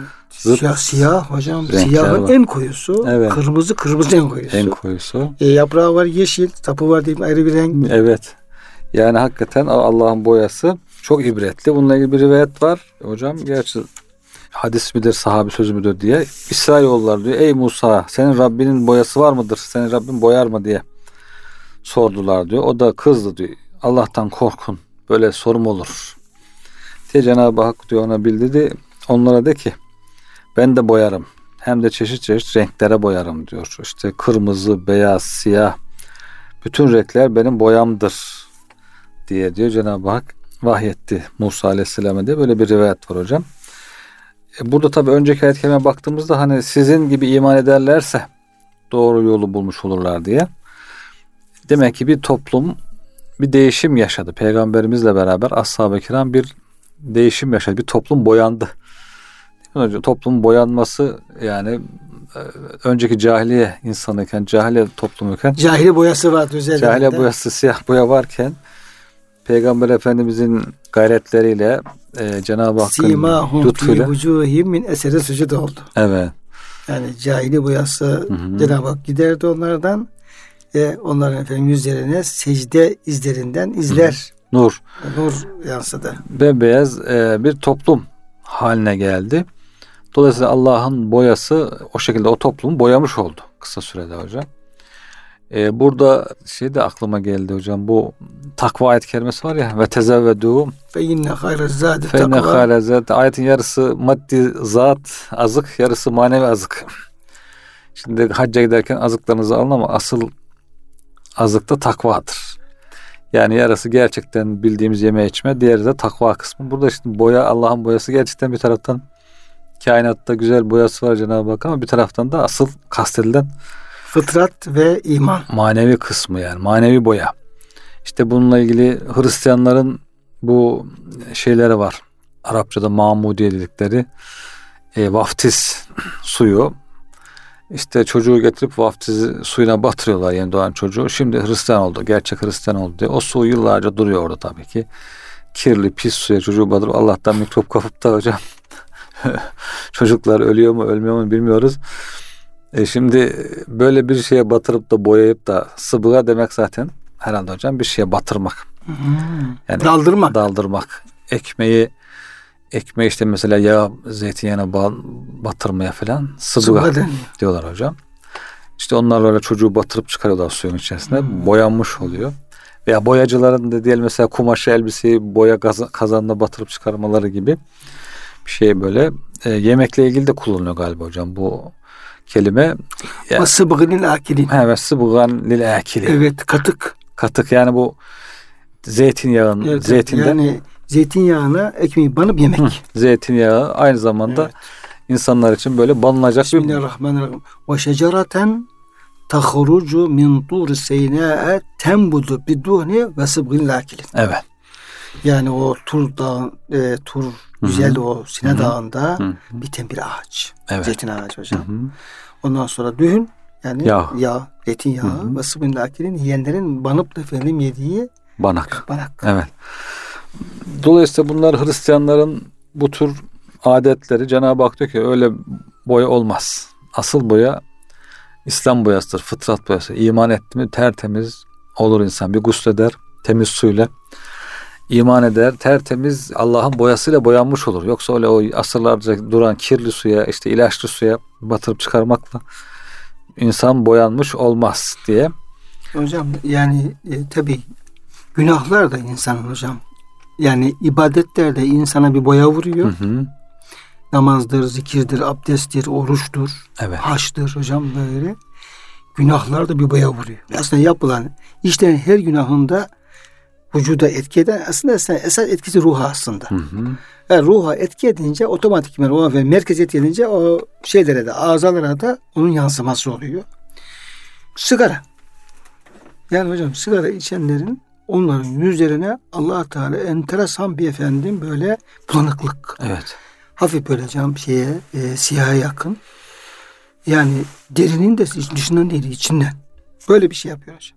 siyah hocam. Siyahın en koyusu. Evet. Kırmızı en koyusu. En koyusu. Yaprağı var yeşil. Sapı var diyeyim ayrı bir renk. Evet. Yani hakikaten Allah'ın boyası çok ibretli. Bununla ilgili bir rivayet var. Hocam gerçi hadis midir, sahabi sözü müdür diye. İsrailoğulları diyor. Ey Musa senin Rabbinin boyası var mıdır? Senin Rabbin boyar mı diye sordular diyor. O da kızdı diyor. Allah'tan korkun. Böyle sorum olur. Diye Cenab-ı Hak diyor ona bildirdi. Onlara de ki ben de boyarım. Hem de çeşit çeşit renklere boyarım diyor. İşte kırmızı, beyaz, siyah. Bütün renkler benim boyamdır diye diyor Cenab-ı Hak vahyetti Musa Aleyhisselam'a diye böyle bir rivayet var hocam. Burada tabii önceki ayet kerimeye baktığımızda hani sizin gibi iman ederlerse doğru yolu bulmuş olurlar diye. Demek ki bir toplum bir değişim yaşadı. Peygamberimizle beraber ashab-ı kiram bir değişim yaşadı. Bir toplum boyandı. Toplum boyanması yani önceki cahiliye insanıyken, cahiliye toplumuyken cahiliye boyası vardı üzerinde. Cahiliye boyası, siyah boya varken Peygamber Efendimizin gayretleriyle Cenab-ı Hakk'ın lütfuyla vucuhim min eseri sucud oldu. Evet. Yani cahiliye boyası Cenab-ı Hak giderdi onlardan ve onların efendim yüzlerine secde izlerinden izler. Nur yansıdı. Bembeyaz bir toplum haline geldi. Dolayısıyla Allah'ın boyası o şekilde o toplumu boyamış oldu kısa sürede hocam. Burada şey de aklıma geldi hocam. Bu takva ayet kerimesi var ya ve tezevvedû fe inne hayre zâdi takva. Ayetin yarısı maddi zat azık, yarısı manevi azık. Şimdi hacca giderken azıklarınızı alın ama asıl azık da takvadır. Yani yarısı gerçekten bildiğimiz yeme içme, diğeri de takva kısmı. Burada işte boya, Allah'ın boyası gerçekten bir taraftan kainatta güzel boyası var Cenab-ı Hak ama bir taraftan da asıl kastedilen fıtrat ve iman. Manevi kısmı yani manevi boya. İşte bununla ilgili Hristiyanların bu şeyleri var. Arapçada mamudiye dedikleri vaftiz suyu. İşte çocuğu getirip vaftiz suyuna batırıyorlar, yeni doğan çocuğu. Şimdi Hristiyan oldu, gerçek Hristiyan oldu diye. O su yıllarca duruyor orada tabii ki. Kirli, pis suya çocuğu batırıp Allah'tan mikrop kapıp da hocam çocuklar ölüyor mu ölmüyor mu bilmiyoruz. Şimdi böyle bir şeye batırıp da boyayıp da sıbığa demek zaten herhalde hocam bir şeye batırmak. Yani daldırmak. Ekmeği işte mesela yağ, zeytinyağına batırmaya falan sıbığa diyorlar hocam. İşte onlar öyle çocuğu batırıp çıkarıyorlar suyun içerisine. Boyanmış oluyor. Veya boyacıların da diyelim mesela kumaşı, elbiseyi boya kazanına batırıp çıkarmaları gibi bir şey böyle. Yemekle ilgili de kullanılıyor galiba hocam bu kelime. Yani, sıbıgın lil akilin. Evet, sıbıgın lil akilin. Evet, katık. Katık yani bu zeytinyağın, evet, zeytinden. Yani zeytinyağına ekmeği banıp yemek. Zeytinyağı aynı zamanda insanlar için böyle banılacak bir... Bismillahirrahmanirrahim. Ve şecereten tahrucu min tur seynâ'e tembudu biduhni ve sıbgın lakilin. Evet. Yani o Tur Dağı, Tur güzel o Sine Dağı'nda biten bir ağaç. Evet. Zeytin ağacı hocam. Ondan sonra dühün yani yağ, zeytinyağı ve sıbgın lakilin yiyenlerin banıp da efendim yediği banak. Evet. Dolayısıyla bunlar Hristiyanların bu tür adetleri. Cenab-ı Hak diyor ki öyle boya olmaz. Asıl boya İslam boyasıdır, fıtrat boyası. İman etti mi tertemiz olur insan. Bir gusleder temiz suyla. İman eder, tertemiz Allah'ın boyasıyla boyanmış olur. Yoksa öyle o asırlarca duran kirli suya, işte ilaçlı suya batırıp çıkarmakla insan boyanmış olmaz diye. Hocam yani tabii günahlar da insanın hocam. Yani ibadetler de insana bir boya vuruyor. Namazdır, zikirdir, abdesttir, oruçtur, haçtır hocam böyle. Günahlar da bir boya vuruyor. Aslında yapılan işlerin her günahında vücuda etki eden aslında esas etkisi ruha aslında. Yani ruha etki edince otomatikman o merkeze etki edince o şeylere de azalara da onun yansıması oluyor. Sigara. Yani hocam sigara içenlerin onların yüzlerine Allah Teala enteresan bir efendim böyle bulanıklık. Evet. Hafif böyle siyaha yakın. Yani derinin de dışından değil içinden. Böyle bir şey yapıyor hocam.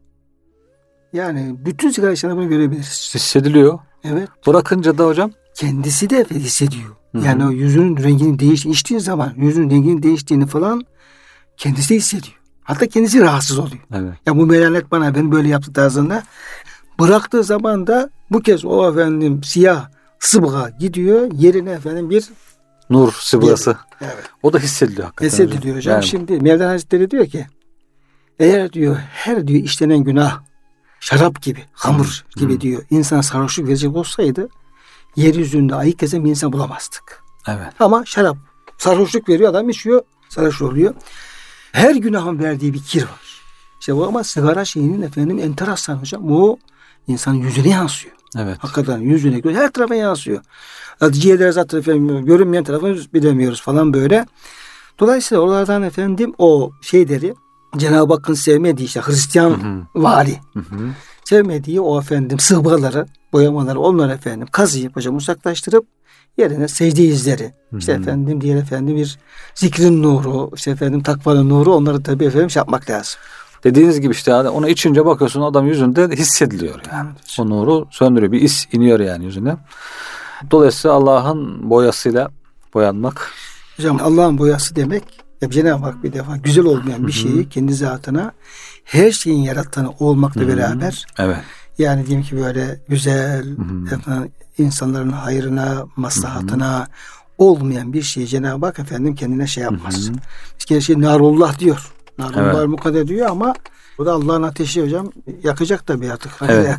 Yani bütün sigara içenler bunu görebiliriz. Hissediliyor. Evet. Bırakınca da hocam kendisi de hissediyor. Yani o yüzünün renginin içtiği zaman yüzünün renginin değiştiğini falan kendisi de hissediyor. Hatta kendisi rahatsız oluyor. Evet. Ya bu melanet bana ben böyle yaptı tarzında. Bıraktığı zaman da bu kez o efendim siyah sıbga gidiyor. Yerine efendim bir nur sıvısı. Evet. O da hissediliyor hakikaten. Hissediliyor hocam. Yani. Şimdi Mevlana Hazretleri diyor ki eğer diyor her diyor işlenen günah şarap gibi, hamur gibi diyor insan sarhoşluk verecek olsaydı yeryüzünde ayık gezen bir insan bulamazdık. Evet. Ama şarap sarhoşluk veriyor, adam içiyor, sarhoş oluyor. Her günahın verdiği bir kir var. İşte bu ama sigara şeyinin efendim enteresan hocam. O insanın yüzüne yansıyor. Evet. Hakikaten yüzüne, her tarafa yansıyor. Ciğerler zaten efendim görünmeyen tarafını bilemiyoruz falan böyle. Dolayısıyla oralardan efendim o şeyleri Cenab-ı Hakk'ın sevmediği işte Hristiyan vari sevmediği o efendim sıhbaları, boyamaları onları efendim kazıyıp hocam uzaklaştırıp yerine secde izleri işte efendim diğer efendim bir zikrin nuru işte efendim takvanın nuru onları tabii efendim yapmak lazım. Dediğiniz gibi işte onu içince bakıyorsun adam yüzünde hissediliyor yani. Evet. O nuru söndürüyor. Bir is iniyor yani yüzüne. Dolayısıyla Allah'ın boyasıyla boyanmak. Hocam Allah'ın boyası demek Cenab-ı Hak bir defa güzel olmayan bir şeyi kendi zatına her şeyin yarattanı olmakla beraber yani diyelim ki böyle güzel efendim, insanların hayrına, maslahatına olmayan bir şeyi Cenab-ı Hak efendim kendine şey yapmaz. İşte şey narullah diyor. Narullah mukadder diyor ama bu da Allah'ın ateşi hocam yakacak tabii artık. Evet.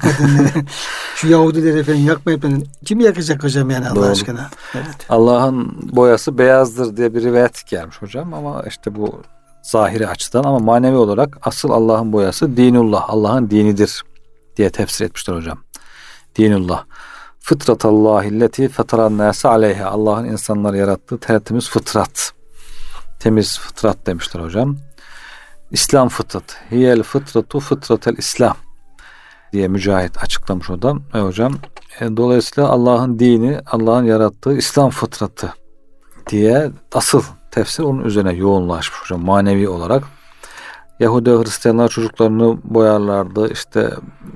Şu Yahudileri efendim yakmayıp kim yakacak hocam yani Allah aşkına? Evet. Allah'ın boyası beyazdır diye bir rivayet gelmiş hocam ama işte bu zahiri açıdan ama manevi olarak asıl Allah'ın boyası dinullah. Allah'ın dinidir diye tefsir etmişler hocam. Dinullah. Fıtratallahilleti fetaran nâse aleyha. Allah'ın insanları yarattığı tertemiz fıtrat. Temiz fıtrat demişler hocam. İslam fıtrat. Hiyel fıtratu fıtratel İslam diye Mücahit açıklamış o da. Hocam dolayısıyla Allah'ın dini, Allah'ın yarattığı İslam fıtratı diye asıl tefsir onun üzerine yoğunlaşmış hocam manevi olarak. Yahudi ve Hristiyanlar çocuklarını boyarlardı, işte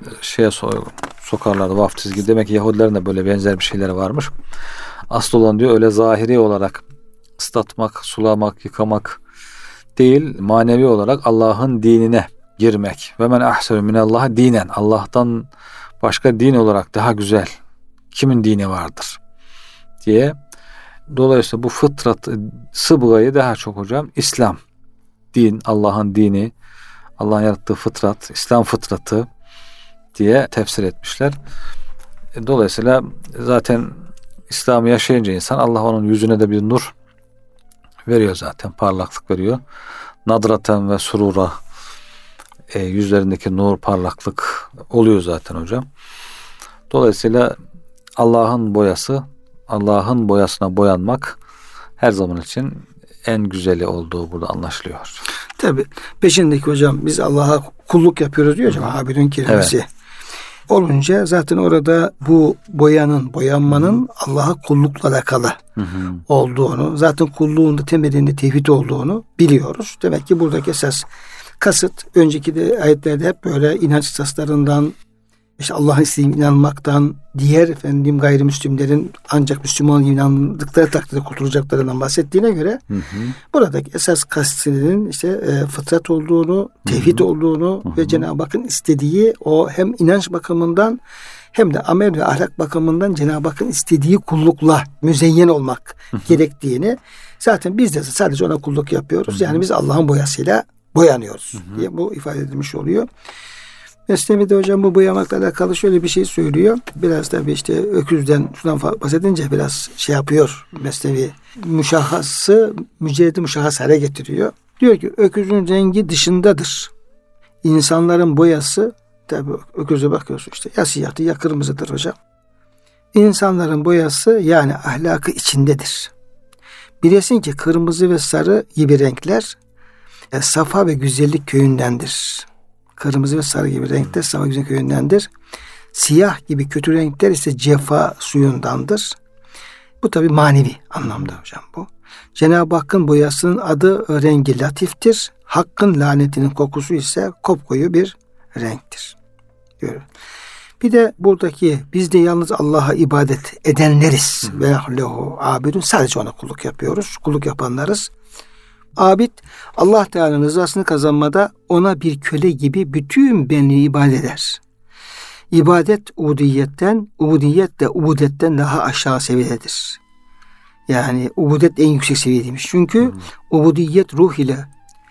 sokarlardı, vaftiz gibi. Demek ki Yahudilerin de böyle benzer bir şeyleri varmış. Asıl olan diyor öyle zahiri olarak ıslatmak, sulamak, yıkamak değil, manevi olarak Allah'ın dinine girmek. Ve men ahsenu minallahi dinen. Allah'tan başka din olarak daha güzel kimin dini vardır diye. Dolayısıyla bu fıtrat, sıbgayı daha çok hocam İslam, din, Allah'ın dini, Allah'ın yarattığı fıtrat, İslam fıtratı diye tefsir etmişler. Dolayısıyla zaten İslam'ı yaşayınca insan, Allah onun yüzüne de bir nur veriyor zaten, parlaklık veriyor. Nadraten ve surura, yüzlerindeki nur, parlaklık oluyor zaten hocam. Dolayısıyla Allah'ın boyası, Allah'ın boyasına boyanmak her zaman için en güzeli olduğu burada anlaşılıyor. Tabii. Peşindeki hocam biz Allah'a kulluk yapıyoruz diyor hocam. Abidün kelimesi. Evet. Olunca zaten orada bu boyanmanın Allah'a kullukla alakalı olduğunu, zaten kulluğun da temelinde tevhid olduğunu biliyoruz. Demek ki buradaki esas kasıt, önceki de ayetlerde hep böyle inanç esaslarından, işte Allah'ın istediğine inanmaktan, diğer gayrimüslimlerin ancak Müslüman inandıkları takdirde kurtulacaklarından bahsettiğine göre buradaki esas kastının işte fıtrat olduğunu, tevhid olduğunu ve Cenab-ı Hakk'ın istediği o hem inanç bakımından hem de amel ve ahlak bakımından Cenab-ı Hakk'ın istediği kullukla müzeyyen olmak gerektiğini, zaten biz de sadece ona kulluk yapıyoruz. Yani biz Allah'ın boyasıyla boyanıyoruz diye bu ifade edilmiş oluyor. Mesnevi'de hocam bu boyamakla alakalı şöyle bir şey söylüyor. Biraz tabii işte öküzden şuradan bahsedince biraz şey yapıyor Mesnevi. Müşahhası, mücerredi müşahhas hale getiriyor. Diyor ki öküzün rengi dışındadır. İnsanların boyası, tabii öküze bakıyorsun işte ya siyahtı ya kırmızıdır hocam. İnsanların boyası yani ahlakı içindedir. Bilesin ki kırmızı ve sarı gibi renkler safa ve güzellik köyündendir. Kırmızı ve sarı gibi renkler safa ve güzellik köyündendir. Siyah gibi kötü renkler ise cefa suyundandır. Bu tabi manevi anlamda hocam bu. Cenab-ı Hakk'ın boyasının adı rengi latiftir. Hakk'ın lanetinin kokusu ise kopkoyu bir renktir diyor. Bir de buradaki biz de yalnız Allah'a ibadet edenleriz. Ve lehu abidun, sadece ona kulluk yapıyoruz. Kulluk yapanlarız. Abid, Allah Teala'nın rızasını kazanmada ona bir köle gibi bütün benliği ibadet eder. İbadet ubudiyetten, ubudiyet de ubudetten daha aşağı seviyededir. Yani ubudet en yüksek seviyedeymiş. Çünkü ubudiyet ruh ile,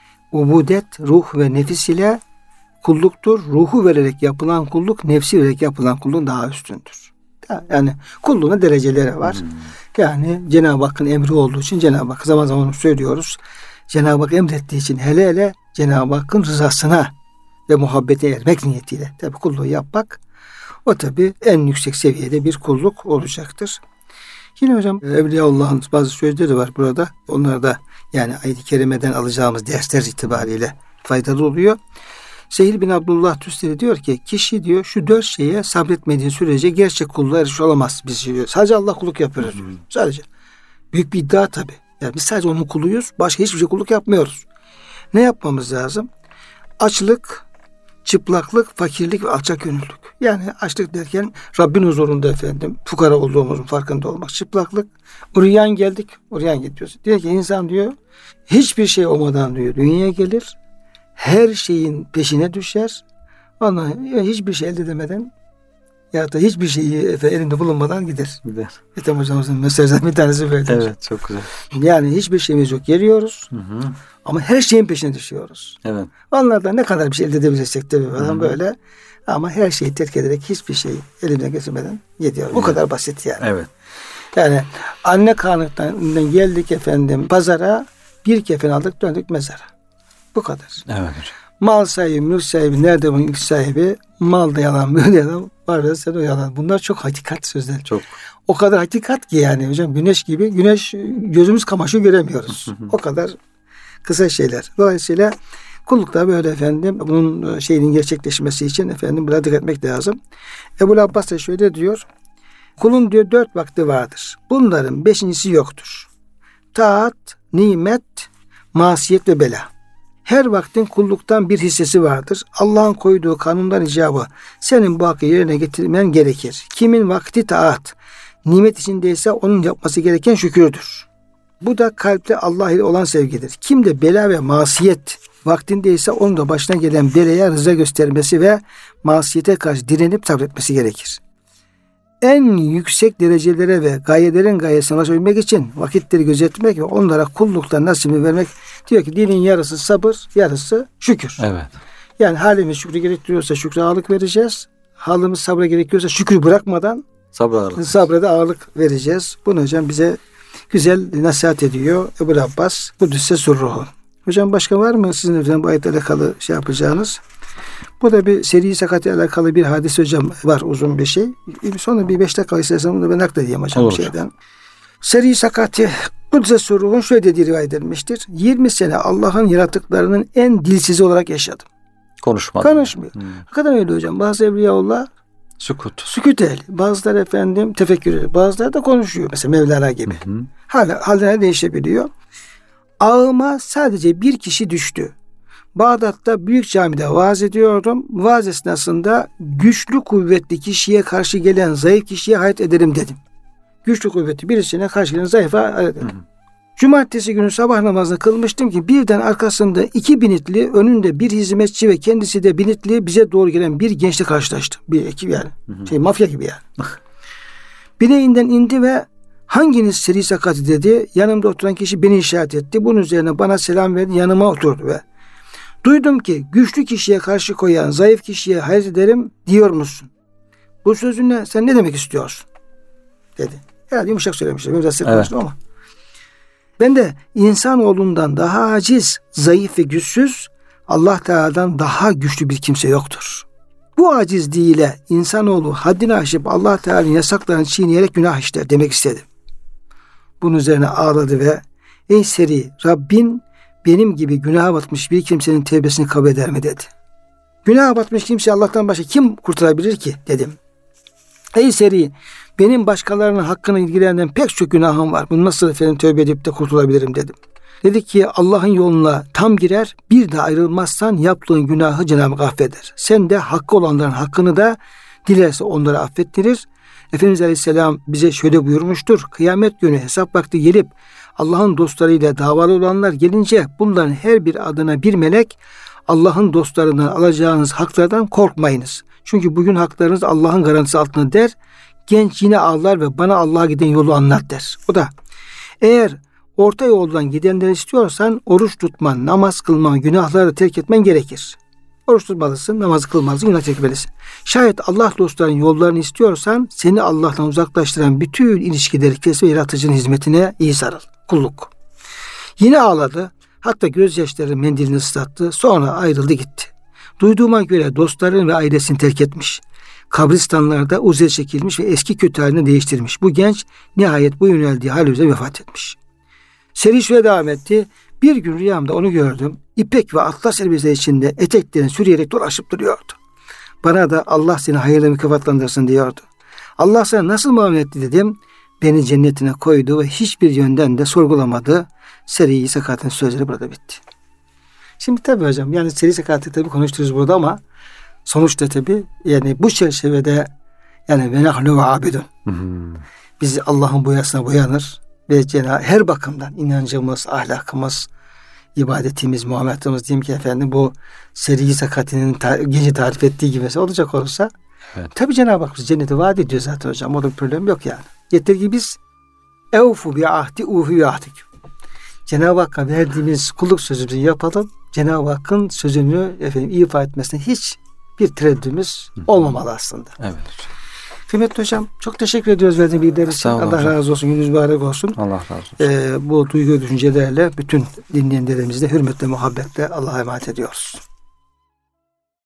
ubudet ruh ve nefis ile kulluktur. Ruhu vererek yapılan kulluk, nefsi vererek yapılan kulluk daha üstündür. Yani kulluğuna dereceleri var. Yani Cenab-ı Hakk'ın emri olduğu için Cenab-ı Hak zaman zaman söylüyoruz. Cenab-ı Hak emrettiği için hele Cenab-ı Hakk'ın rızasına ve muhabbete ermek niyetiyle tabi kulluğu yapmak, o tabi en yüksek seviyede bir kulluk olacaktır. Yine hocam Evliyaullah'ın bazı sözleri var burada. Onlar da yani ayet-i kerimeden alacağımız dersler itibariyle faydalı oluyor. Seyyid bin Abdullah Tüsteri diyor ki kişi diyor şu 4 şeye sabretmediği sürece gerçek kulluğa erişmiş olamaz. Biz diyor, sadece Allah kulluk yapıyoruz diyor. Sadece. Büyük bir iddia tabi. Yani biz sadece onun kuluyuz. Başka hiçbir şey kulluk yapmıyoruz. Ne yapmamız lazım? Açlık, çıplaklık, fakirlik ve alçakgönüllülük. Yani açlık derken Rabbin huzurunda fukara olduğumuzun farkında olmak. Çıplaklık, uryan geldik, uryan gidiyoruz. Diyor ki insan diyor hiçbir şey olmadan diyor dünyaya gelir. Her şeyin peşine düşer. Ondan hiçbir şey elde edemeden ya da hiçbir şeyi elinde bulunmadan gider. Ethem hocamızın mesajlarından bir tanesi böyle. Evet, çok güzel. Yani hiçbir şeyimiz yok. Geliyoruz. Ama her şeyin peşine düşüyoruz. Evet. Onlardan ne kadar bir şey elde edebilirsek de böyle. Ama her şeyi terk ederek hiçbir şeyi elimden geçirmeden gidiyoruz. Bu kadar basit yani. Evet. Yani anne karnından geldik pazara, bir kefen aldık döndük mezara. Bu kadar. Evet hocam. Mal sahibi, mülk sahibi, nerede bunun ilk sahibi? Mal da yalan, böyle yalan, var da sen o yalan. Bunlar çok hakikat sözler. Çok. O kadar hakikat ki yani hocam güneş gibi. Güneş gözümüz kamaşıyor göremiyoruz. O kadar kısa şeyler. Dolayısıyla Kullukta böyle efendim bunun şeyinin gerçekleşmesi için efendim buna dikkat etmek lazım. Ebu Abbas da şöyle diyor. Kulun diyor 4 vakti vardır. Bunların 5.'si yoktur. Taat, nimet, masiyet ve bela. Her vaktin kulluktan bir hissesi vardır. Allah'ın koyduğu kanundan icabı senin bu hakkı yerine getirmen gerekir. Kimin vakti taat, nimet içindeyse onun yapması gereken şükürdür. Bu da kalpte Allah ile olan sevgidir. Kim de bela ve masiyet vaktindeyse onun da başına gelen belaya rıza göstermesi ve masiyete karşı direnip sabretmesi gerekir. En yüksek derecelere ve gayelerin gayesine ulaşabilmek için vakitleri gözetmek ve onlara kulluktan nasibini vermek, diyor ki dinin yarısı sabır, yarısı şükür. Evet. Yani halimiz şükrü gerektiriyorsa şükre ağırlık vereceğiz. Halimiz sabra gerekiyorsa şükrü bırakmadan sabra da ağırlık vereceğiz. Bunu hocam bize güzel nasihat ediyor Ebu Abbas. Kudüs'e surruhu. Hocam başka var mı sizin efendim bu ayetle alakalı şey yapacağınız? Bu da bir seri sakatla alakalı bir hadis hocam var, uzun bir şey. Sonra bir 5 dakika istersen bunu da ben nakledeyim hocam. Olur. Şeyden. Seri sakati Kudüs'e surruhun şöyle dediği rivayet edilmiştir. 20 sene Allah'ın yaratıklarının en dilsizi olarak yaşadım. Konuşmuyor. Hakikaten öyle hocam. Bazı evliyaullah sükût ehli. Bazıları efendim tefekkür ediyor. Bazıları da konuşuyor. Mesela Mevlana gibi. Halden değişebiliyor. Ağıma sadece bir kişi düştü. Bağdat'ta büyük camide vaaz ediyordum. Vaaz esnasında güçlü kuvvetli kişiye karşı gelen zayıf kişiye hayret ederim dedim. Güçlü kuvvetli birisine karşı gelen zayıfa hayret ederim. Cumartesi günü sabah namazını kılmıştım ki birden arkasında 2 binitli, önünde bir hizmetçi ve kendisi de binitli bize doğru gelen bir gençle karşılaştım. Bir ekip yani. Mafya gibi yani. Bineğinden indi ve hanginiz seri sakatı dedi. Yanımda oturan kişi beni işaret etti. Bunun üzerine bana selam verdi. Yanıma oturdu ve duydum ki güçlü kişiye karşı koyan zayıf kişiye hayret ederim diyor musun? Bu sözünle sen ne demek istiyorsun? Dedi. Yani yumuşak söylemiştim. Biraz sert konuştum ama. Ben de insanoğlundan daha aciz, zayıf ve güçsüz, Allah Teala'dan daha güçlü bir kimse yoktur. Bu acizliğiyle insanoğlu haddini aşıp Allah Teala'nın yasaklarını çiğneyerek günah işler demek istedim. Bunun üzerine ağladı ve ey seri, Rabbin benim gibi günaha batmış bir kimsenin tevbesini kabul eder mi dedi. Günaha batmış kimse Allah'tan başka kim kurtarabilir ki dedim. Ey seri, benim başkalarının hakkını ilgilenen pek çok günahım var. Bunu nasıl efendim tövbe edip de kurtulabilirim dedim. Dedi ki Allah'ın yoluna tam girer, bir de ayrılmazsan yaptığın günahı Cenab-ı Hak affeder. Sen de hakkı olanların hakkını da dilerse onları affettirir. Efendimiz Aleyhisselam bize şöyle buyurmuştur. Kıyamet günü hesap vakti gelip Allah'ın dostlarıyla davalı olanlar gelince bunların her bir adına bir melek Allah'ın dostlarından alacağınız haklardan korkmayınız. Çünkü bugün haklarınız Allah'ın garantisi altında der. Genç yine ağlar ve bana Allah'a giden yolu anlat der. O da eğer orta yoldan gidenleri istiyorsan oruç tutman, namaz kılman, günahları terk etmen gerekir. Oruç tutmalısın, namaz kılmalısın, günah terk etmelisin. Şayet Allah dostlarının yollarını istiyorsan seni Allah'tan uzaklaştıran bütün ilişkileri kes ve yaratıcının hizmetine iyi sarıl. Kulluk. Yine ağladı. Hatta gözyaşları mendilini ıslattı. Sonra ayrıldı gitti. Duyduğuma göre dostlarını ve ailesini terk etmiş. Kabristanlarda uzaya çekilmiş ve eski kötü halini değiştirmiş. Bu genç nihayet bu yöneldiği hal üzere vefat etmiş. Seri şöyle devam etti. Bir gün rüyamda onu gördüm. İpek ve atlas elbise içinde eteklerini sürüyerek dolaşıp duruyordu. Bana da Allah seni hayırla mükafatlandırsın diyordu. Allah sana nasıl muamele etti dedim. Beni cennetine koydu ve hiçbir yönden de sorgulamadı. Seri sakatın sözleri burada bitti. Şimdi tabii hocam yani seri sakatı tabii konuşturuyoruz burada ama sonuçta tabii yani bu çerçevede yani ve nahnu ve abidun. Biz Allah'ın boyasına boyanır ve her bakımdan inancımız, ahlakımız, ibadetimiz, muamelatımız diyeyim ki efendim bu seri sakatinin gece tarif ettiği gibi olacak olursa tabii Cenab-ı Hak cenneti vaat ediyor zaten hocam. O da bir problem yok yani. Yeter ki biz evfu bi ahdi uhu bi ahdik. Cenab-ı Hakk'a verdiğimiz kulluk sözümüzü yapalım. Cenab-ı Hakk'ın sözünü efendim ifa etmesine hiç bir tereddütümüz olmamalı aslında. Evet. Kıymetli hocam çok teşekkür ediyoruz verdiğiniz bilgiler için. Allah razı olsun. Gününüz mübarek olsun. Allah razı olsun. Bu duygu düşüncelerle bütün dinleyenlerimizi de hürmetle, muhabbetle Allah'a emanet ediyoruz.